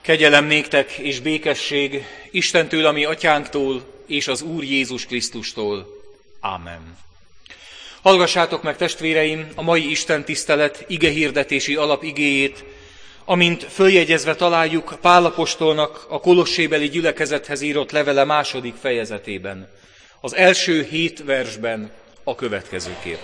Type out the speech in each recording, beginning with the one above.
Kegyelem néktek és békesség Istentől, a mi atyánktól, és az Úr Jézus Krisztustól. Ámen. Hallgassátok meg, testvéreim, a mai Isten tisztelet igehirdetési alapigéjét, amint följegyezve találjuk Pál apostolnak a kolossébeli gyülekezethez írott levele 2. fejezetében. Az első 7 versben a következőképp.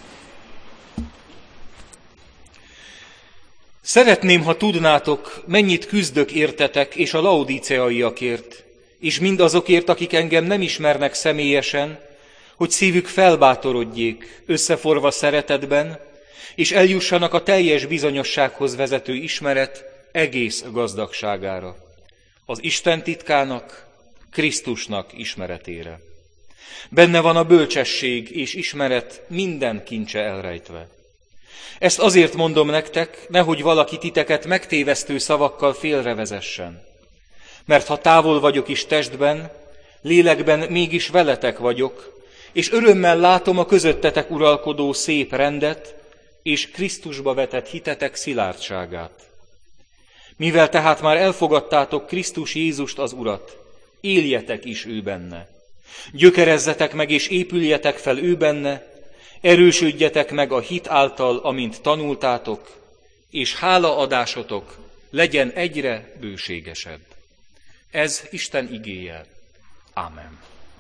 Szeretném, ha tudnátok, mennyit küzdök értetek és a laodíceaiakért, és mindazokért, akik engem nem ismernek személyesen, hogy szívük felbátorodjék, összeforva szeretetben, és eljussanak a teljes bizonyossághoz vezető ismeret egész gazdagságára, az Isten titkának, Krisztusnak ismeretére. Benne van a bölcsesség és ismeret minden kincse elrejtve. Ezt azért mondom nektek, nehogy valaki titeket megtévesztő szavakkal félrevezessen. Mert ha távol vagyok is testben, lélekben mégis veletek vagyok, és örömmel látom a közöttetek uralkodó szép rendet, és Krisztusba vetett hitetek szilárdságát. Mivel tehát már elfogadtátok Krisztus Jézust az Urat, éljetek is ő benne. Gyökerezzetek meg és épüljetek fel ő benne, erősödjetek meg a hit által, amint tanultátok, és hálaadásotok legyen egyre bőségesebb. Ez Isten igéje. Ámen.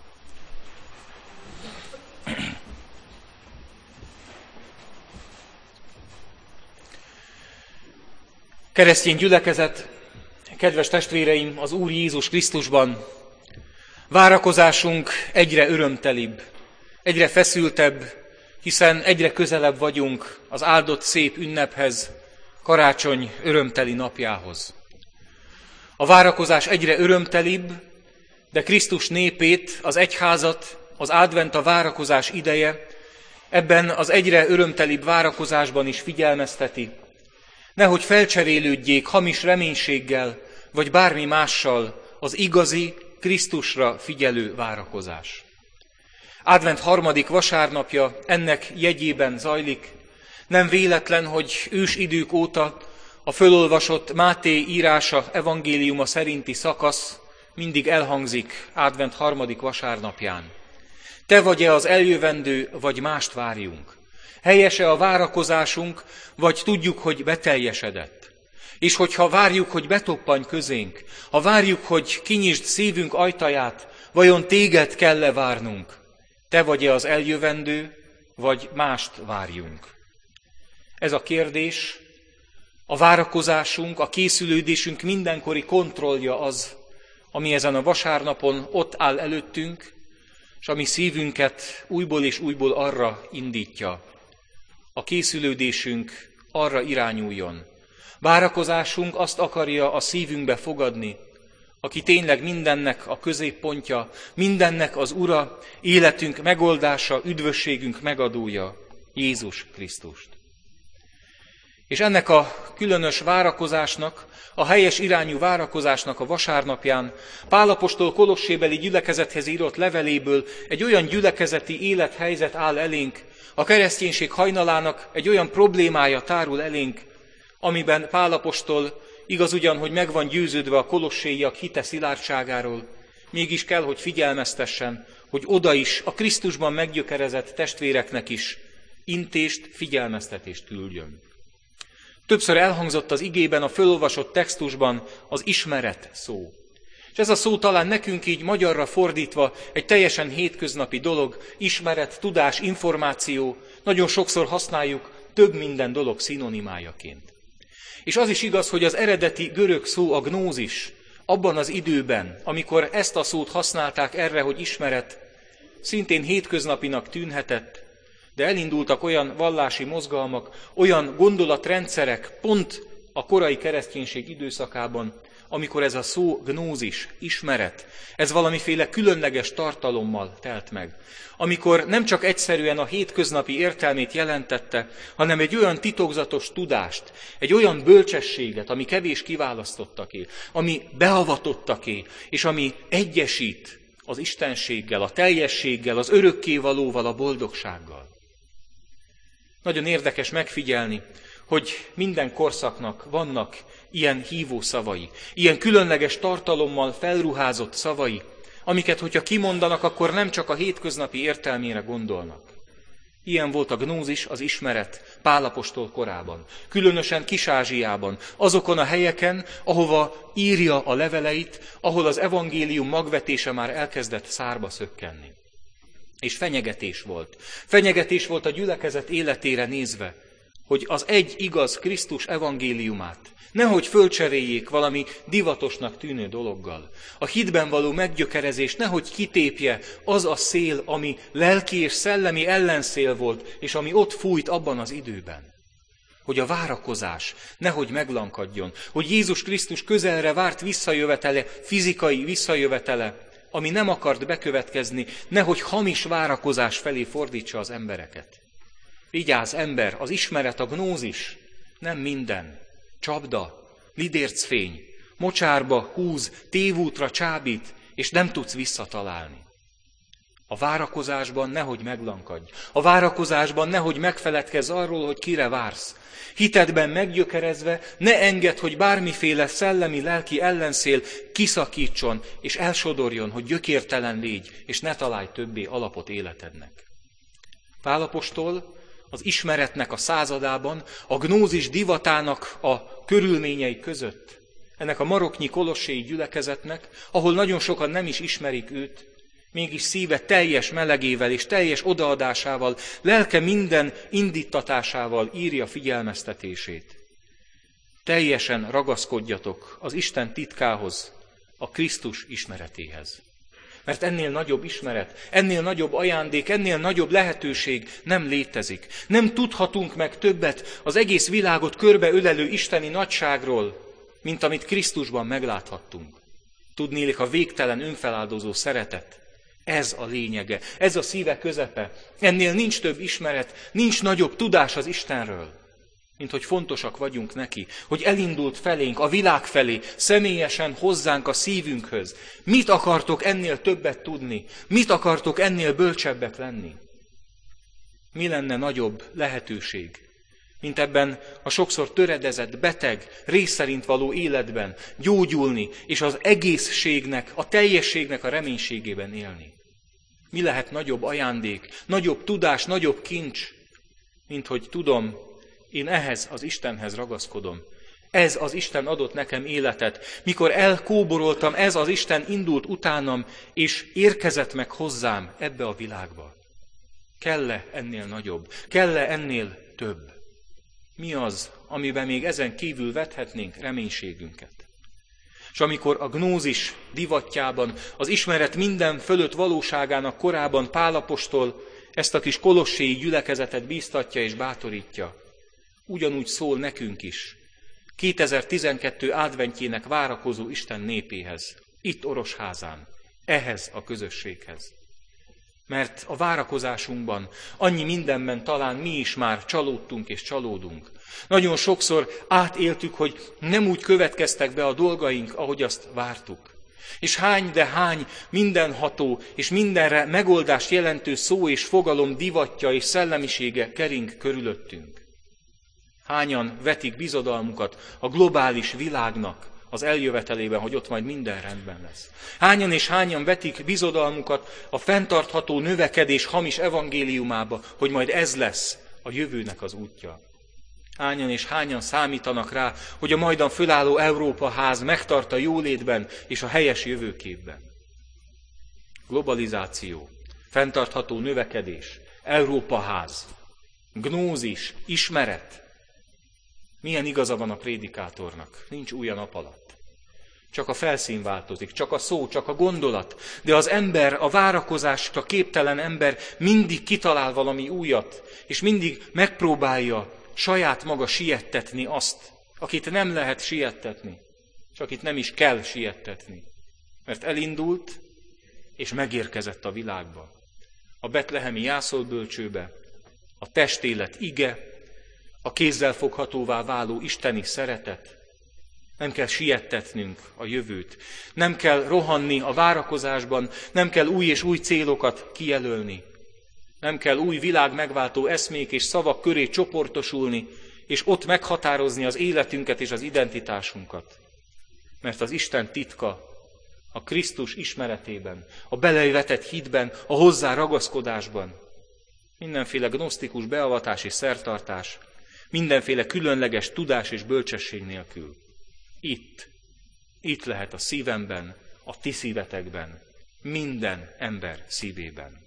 Keresztény gyülekezet, kedves testvéreim, az Úr Jézus Krisztusban, várakozásunk egyre örömtelibb, egyre feszültebb, hiszen egyre közelebb vagyunk az áldott szép ünnephez, karácsony örömteli napjához. A várakozás egyre örömtelibb, de Krisztus népét, az egyházat, az advent a várakozás ideje, ebben az egyre örömtelibb várakozásban is figyelmezteti, nehogy felcserélődjék hamis reménységgel, vagy bármi mással az igazi, Krisztusra figyelő várakozás. Advent 3. vasárnapja ennek jegyében zajlik. Nem véletlen, hogy ősidők óta a fölolvasott Máté írása, evangéliuma szerinti szakasz mindig elhangzik Advent 3. vasárnapján. Te vagy-e az eljövendő, vagy mást várjunk? Helyes-e a várakozásunk, vagy tudjuk, hogy beteljesedett? És hogyha várjuk, hogy betoppanj közénk, ha várjuk, hogy kinyisd szívünk ajtaját, vajon téged kell-e várnunk? Te vagy-e az eljövendő, vagy mást várjunk? Ez a kérdés, a várakozásunk, a készülődésünk mindenkori kontrollja az, ami ezen a vasárnapon ott áll előttünk, és ami szívünket újból és újból arra indítja. A készülődésünk arra irányuljon. Várakozásunk azt akarja a szívünkbe fogadni, aki tényleg mindennek a középpontja, mindennek az Ura, életünk megoldása, üdvösségünk megadója, Jézus Krisztust. És ennek a különös várakozásnak, a helyes irányú várakozásnak a vasárnapján Pál apostol kolossébeli gyülekezethez írott leveléből egy olyan gyülekezeti élethelyzet áll elénk, a kereszténység hajnalának egy olyan problémája tárul elénk, amiben Pál apostol igaz ugyan, hogy meg van győződve a kolosséiak hite szilárdságáról, mégis kell, hogy figyelmeztessen, hogy oda is, a Krisztusban meggyökerezett testvéreknek is intést, figyelmeztetést küldjön. Többször elhangzott az igében, a fölolvasott textusban az ismeret szó. És ez a szó talán nekünk így magyarra fordítva egy teljesen hétköznapi dolog, ismeret, tudás, információ, nagyon sokszor használjuk több minden dolog szinonimájaként. És az is igaz, hogy az eredeti görög szó, a gnózis, abban az időben, amikor ezt a szót használták erre, hogy ismeret, szintén hétköznapinak tűnhetett, de elindultak olyan vallási mozgalmak, olyan gondolatrendszerek pont a korai kereszténység időszakában, amikor ez a szó gnózis, ismeret, ez valamiféle különleges tartalommal telt meg. Amikor nem csak egyszerűen a hétköznapi értelmét jelentette, hanem egy olyan titokzatos tudást, egy olyan bölcsességet, ami kevés kiválasztottaké, ami beavatottaké, és ami egyesít az istenséggel, a teljességgel, az örökkévalóval, a boldogsággal. Nagyon érdekes megfigyelni, hogy minden korszaknak vannak ilyen hívó szavai, ilyen különleges tartalommal felruházott szavai, amiket, hogyha kimondanak, akkor nem csak a hétköznapi értelmére gondolnak. Ilyen volt a gnózis, az ismeret Pál apostol korában, különösen Kis-Ázsiában, azokon a helyeken, ahova írja a leveleit, ahol az evangélium magvetése már elkezdett szárba szökkenni. És fenyegetés volt. Fenyegetés volt a gyülekezet életére nézve, hogy az egy igaz Krisztus evangéliumát nehogy fölcseréljék valami divatosnak tűnő dologgal. A hitben való meggyökerezés nehogy kitépje az a szél, ami lelki és szellemi ellenszél volt, és ami ott fújt abban az időben. Hogy a várakozás nehogy meglankadjon, hogy Jézus Krisztus közelre várt visszajövetele, fizikai visszajövetele, ami nem akart bekövetkezni, nehogy hamis várakozás felé fordítsa az embereket. Vigyázz, ember, az ismeret, a gnózis nem minden. Csapda, lidércfény, mocsárba húz, tévútra csábít, és nem tudsz visszatalálni. A várakozásban nehogy meglankadj. A várakozásban nehogy megfeledkezz arról, hogy kire vársz. Hitedben meggyökerezve ne engedd, hogy bármiféle szellemi, lelki ellenszél kiszakítson, és elsodorjon, hogy gyökértelen légy, és ne találj többé alapot életednek. Pál apostol az ismeretnek a századában, a gnózis divatának a körülményei között, ennek a maroknyi kolosséi gyülekezetnek, ahol nagyon sokan nem is ismerik őt, mégis szíve teljes melegével és teljes odaadásával, lelke minden indítatásával írja figyelmeztetését. Teljesen ragaszkodjatok az Isten titkához, a Krisztus ismeretéhez. Mert ennél nagyobb ismeret, ennél nagyobb ajándék, ennél nagyobb lehetőség nem létezik. Nem tudhatunk meg többet az egész világot körbeölelő isteni nagyságról, mint amit Krisztusban megláthattunk. Tudnélik a végtelen önfeláldozó szeretet. Ez a lényege, ez a szíve közepe. Ennél nincs több ismeret, nincs nagyobb tudás az Istenről, mint hogy fontosak vagyunk neki, hogy elindult felénk, a világ felé, személyesen hozzánk a szívünkhöz. Mit akartok ennél többet tudni? Mit akartok ennél bölcsebbek lenni? Mi lenne nagyobb lehetőség, mint ebben a sokszor töredezett, beteg, rész szerint való életben gyógyulni, és az egészségnek, a teljességnek a reménységében élni? Mi lehet nagyobb ajándék, nagyobb tudás, nagyobb kincs, mint hogy tudom, én ehhez az Istenhez ragaszkodom. Ez az Isten adott nekem életet. Mikor elkóboroltam, ez az Isten indult utánam, és érkezett meg hozzám ebbe a világba. Kell-e ennél nagyobb? Kell-e ennél több? Mi az, amiben még ezen kívül vethetnénk reménységünket? És amikor a gnózis divatjában, az ismeret minden fölött valóságának korában Pál apostol ezt a kis kolosséi gyülekezetet bíztatja és bátorítja, ugyanúgy szól nekünk is, 2012 adventjének várakozó Isten népéhez, itt Orosházán, ehhez a közösséghez. Mert a várakozásunkban, annyi mindenben talán mi is már csalódtunk és csalódunk. Nagyon sokszor átéltük, hogy nem úgy következtek be a dolgaink, ahogy azt vártuk. És hány, de hány mindenható és mindenre megoldást jelentő szó és fogalom divatja és szellemisége kering körülöttünk. Hányan vetik bizodalmukat a globális világnak az eljövetelében, hogy ott majd minden rendben lesz. Hányan és hányan vetik bizodalmukat a fenntartható növekedés hamis evangéliumába, hogy majd ez lesz a jövőnek az útja. Hányan és hányan számítanak rá, hogy a majdan fölálló Európa ház megtart a jólétben és a helyes jövőképben. Globalizáció, fenntartható növekedés, Európa ház, gnózis, ismeret. Milyen igaza van a prédikátornak? Nincs új a nap alatt. Csak a felszín változik, csak a szó, csak a gondolat. De az ember, a várakozásra képtelen ember mindig kitalál valami újat, és mindig megpróbálja saját maga siettetni azt, akit nem lehet siettetni, és akit nem is kell siettetni. Mert elindult, és megérkezett a világba. A betlehemi jászolbölcsőbe, a testélet ige, a kézzel foghatóvá váló isteni szeretet. Nem kell siettetnünk a jövőt. Nem kell rohanni a várakozásban, nem kell új és új célokat kijelölni. Nem kell új világ megváltó eszmék és szavak köré csoportosulni, és ott meghatározni az életünket és az identitásunkat. Mert az Isten titka a Krisztus ismeretében, a belevetett hitben, a hozzá ragaszkodásban, mindenféle gnosztikus beavatás és szertartás, mindenféle különleges tudás és bölcsesség nélkül. Itt lehet a szívemben, a ti szívetekben, minden ember szívében.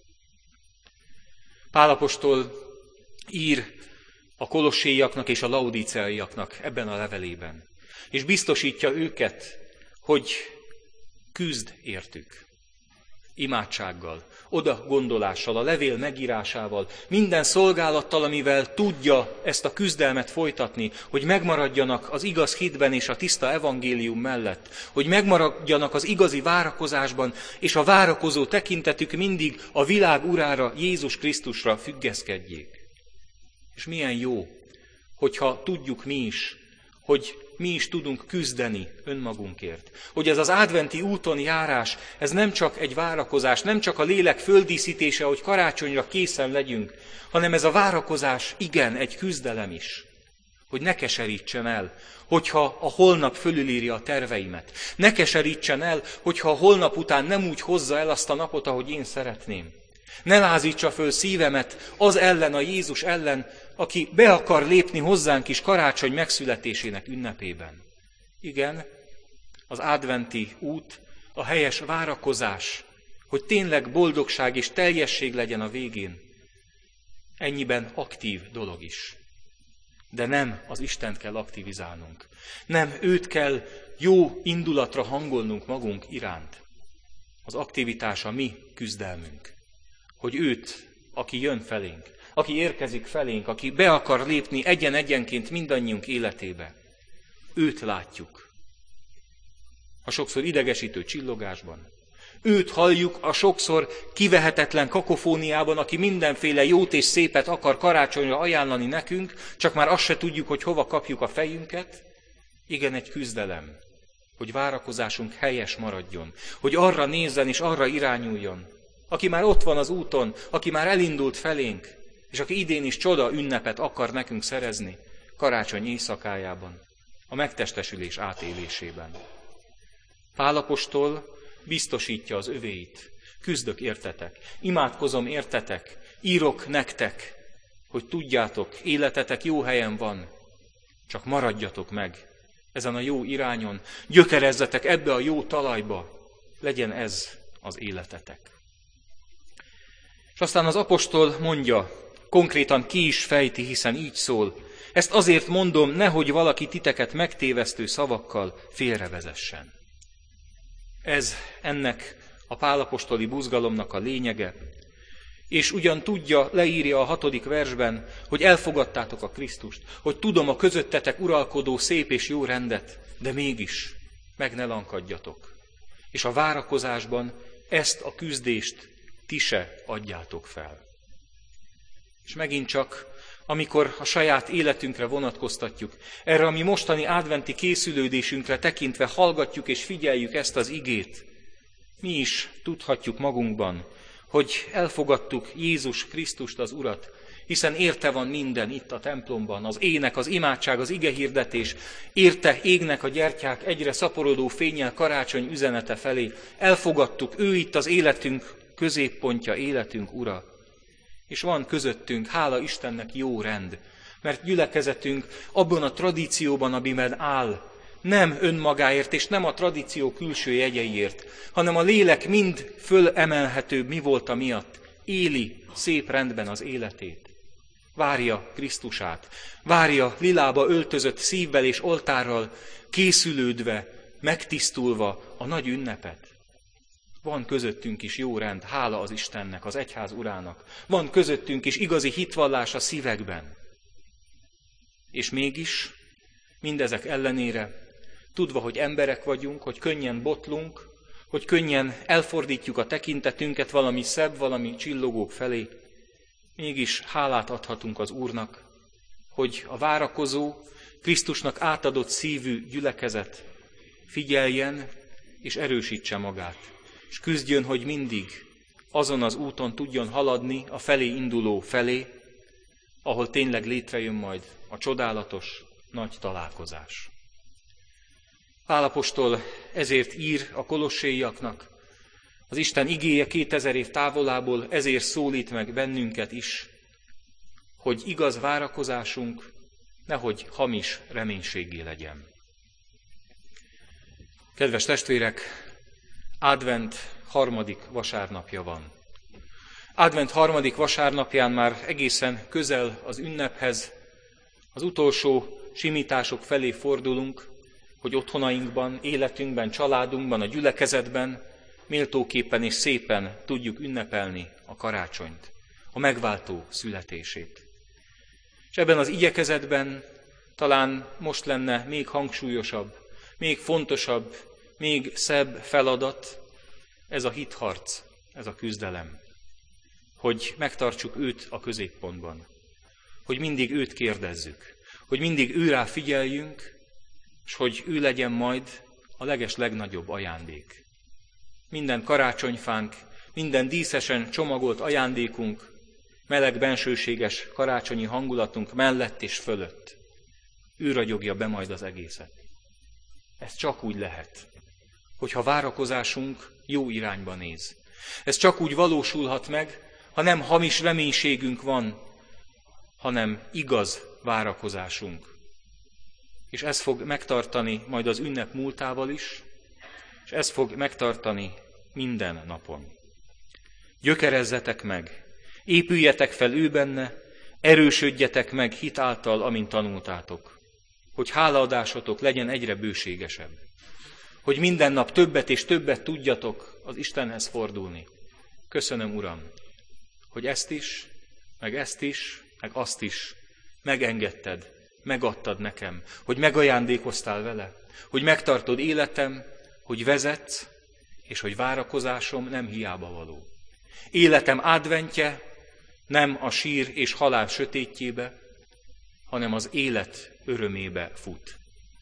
Pál apostol ír a kolosséiaknak és a laudíceaiaknak ebben a levelében, és biztosítja őket, hogy küzd értük. Imádsággal, oda gondolással, a levél megírásával, minden szolgálattal, amivel tudja ezt a küzdelmet folytatni, hogy megmaradjanak az igaz hitben és a tiszta evangélium mellett, hogy megmaradjanak az igazi várakozásban, és a várakozó tekintetük mindig a világ urára, Jézus Krisztusra függeszkedjék. És milyen jó, hogyha tudjuk mi is, hogy mi is tudunk küzdeni önmagunkért. Hogy ez az adventi úton járás, ez nem csak egy várakozás, nem csak a lélek földíszítése, hogy karácsonyra készen legyünk, hanem ez a várakozás, igen, egy küzdelem is. Hogy ne keserítsen el, hogyha a holnap fölülírja a terveimet. Ne keserítsen el, hogyha a holnap után nem úgy hozza el azt a napot, ahogy én szeretném. Ne lázítsa föl szívemet az ellen, a Jézus ellen, aki be akar lépni hozzánk is karácsony megszületésének ünnepében. Igen, az adventi út, a helyes várakozás, hogy tényleg boldogság és teljesség legyen a végén, ennyiben aktív dolog is. De nem az Istent kell aktivizálnunk. Nem őt kell jó indulatra hangolnunk magunk iránt. Az aktivitás a mi küzdelmünk. Hogy őt, aki jön felénk, aki érkezik felénk, aki be akar lépni egyen-egyenként mindannyiunk életébe. Őt látjuk. A sokszor idegesítő csillogásban. Őt halljuk a sokszor kivehetetlen kakofóniában, aki mindenféle jót és szépet akar karácsonyra ajánlani nekünk, csak már azt se tudjuk, hogy hova kapjuk a fejünket. Igen, egy küzdelem, hogy várakozásunk helyes maradjon, hogy arra nézzen és arra irányuljon. Aki már ott van az úton, aki már elindult felénk, és aki idén is csoda ünnepet akar nekünk szerezni, karácsony éjszakájában, a megtestesülés átélésében. Pál apostol biztosítja az övéit. Küzdök értetek, imádkozom értetek, írok nektek, hogy tudjátok, életetek jó helyen van, csak maradjatok meg ezen a jó irányon, gyökerezzetek ebbe a jó talajba, legyen ez az életetek. És aztán az apostol mondja, konkrétan ki is fejti, hiszen így szól, ezt azért mondom, nehogy valaki titeket megtévesztő szavakkal félrevezessen. Ez ennek a pálapostoli buzgalomnak a lényege, és ugyan tudja, leírja a 6. versben, hogy elfogadtátok a Krisztust, hogy tudom a közöttetek uralkodó szép és jó rendet, de mégis meg ne lankadjatok. És a várakozásban ezt a küzdést ti se adjátok fel. És megint csak, amikor a saját életünkre vonatkoztatjuk, erre a mi mostani adventi készülődésünkre tekintve hallgatjuk és figyeljük ezt az igét, mi is tudhatjuk magunkban, hogy elfogadtuk Jézus Krisztust az Urat, hiszen érte van minden itt a templomban, az ének, az imádság, az igehirdetés, érte égnek a gyertyák egyre szaporodó fénnyel karácsony üzenete felé. Elfogadtuk, ő itt az életünk középpontja, életünk ura. És van közöttünk, hála Istennek, jó rend, mert gyülekezetünk abban a tradícióban, amiben áll, nem önmagáért és nem a tradíció külső jegyeiért, hanem a lélek mind fölemelhetőbb mi volt miatt, éli szép rendben az életét. Várja Krisztusát, várja lilába öltözött szívvel és oltárral, készülődve, megtisztulva a nagy ünnepet. Van közöttünk is jó rend, hála az Istennek, az egyház urának. Van közöttünk is igazi hitvallás a szívekben. És mégis, mindezek ellenére, tudva, hogy emberek vagyunk, hogy könnyen botlunk, hogy könnyen elfordítjuk a tekintetünket valami szebb, valami csillogóbb felé, mégis hálát adhatunk az Úrnak, hogy a várakozó, Krisztusnak átadott szívű gyülekezet figyeljen és erősítse magát, és küzdjön, hogy mindig azon az úton tudjon haladni a felé induló felé, ahol tényleg létrejön majd a csodálatos, nagy találkozás. Pál apostol ezért ír a kolosséiaknak, az Isten igéje 2000 év távolából ezért szólít meg bennünket is, hogy igaz várakozásunk nehogy hamis reménységgé legyen. Kedves testvérek, Advent 3. vasárnapja van. Advent 3. vasárnapján már egészen közel az ünnephez, az utolsó simítások felé fordulunk, hogy otthonainkban, életünkben, családunkban, a gyülekezetben méltóképpen és szépen tudjuk ünnepelni a karácsonyt, a megváltó születését. És ebben az igyekezetben talán most lenne még hangsúlyosabb, még fontosabb, még szebb feladat ez a hitharc, ez a küzdelem. Hogy megtartsuk őt a középpontban, hogy mindig őt kérdezzük, hogy mindig őrá figyeljünk, és hogy ő legyen majd a legnagyobb ajándék. Minden karácsonyfánk, minden díszesen csomagolt ajándékunk, meleg bensőséges karácsonyi hangulatunk mellett és fölött. Ő ragyogja be majd az egészet. Ez csak úgy lehet, hogyha várakozásunk jó irányba néz. Ez csak úgy valósulhat meg, ha nem hamis reménységünk van, hanem igaz várakozásunk. És ez fog megtartani majd az ünnep múltával is, és ez fog megtartani minden napon. Gyökerezzetek meg, épüljetek fel ő benne, erősödjetek meg hit által, amint tanultátok, hogy hálaadásotok legyen egyre bőségesebb, hogy minden nap többet és többet tudjatok az Istenhez fordulni. Köszönöm, Uram, hogy ezt is, meg azt is megengedted, megadtad nekem, hogy megajándékoztál vele, hogy megtartod életem, hogy vezetsz, és hogy várakozásom nem hiába való. Életem adventje nem a sír és halál sötétjébe, hanem az élet örömébe fut.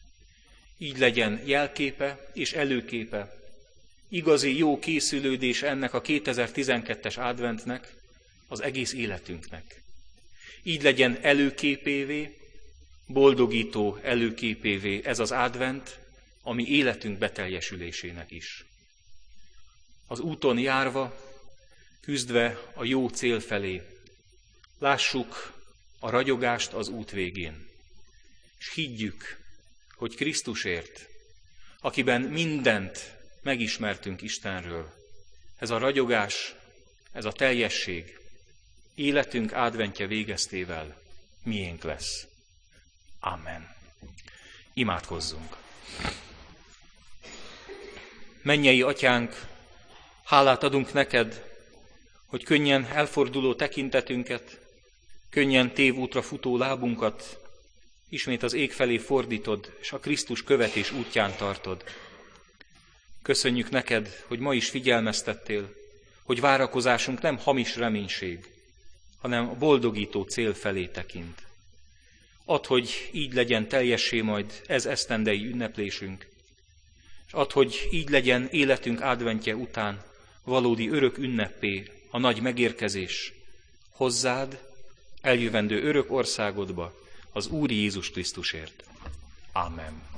Így legyen jelképe és előképe, igazi jó készülődés ennek a 2012-es adventnek, az egész életünknek. Így legyen előképévé, boldogító előképévé ez az advent, ami életünk beteljesülésének is. Az úton járva, küzdve a jó cél felé, lássuk a ragyogást az út végén, és higgyük, hogy Krisztusért, akiben mindent megismertünk Istenről, ez a ragyogás, ez a teljesség, életünk adventje végeztével miénk lesz. Amen. Imádkozzunk. Mennyei Atyánk, hálát adunk neked, hogy könnyen elforduló tekintetünket, könnyen tévútra futó lábunkat ismét az ég felé fordítod, és a Krisztus követés útján tartod. Köszönjük neked, hogy ma is figyelmeztettél, hogy várakozásunk nem hamis reménység, hanem a boldogító cél felé tekint. Add, hogy így legyen teljessé majd ez esztendei ünneplésünk, és add, hogy így legyen életünk adventje után valódi örök ünneppé a nagy megérkezés hozzád, eljövendő örök országodba, az Úr Jézus Krisztusért. Amen.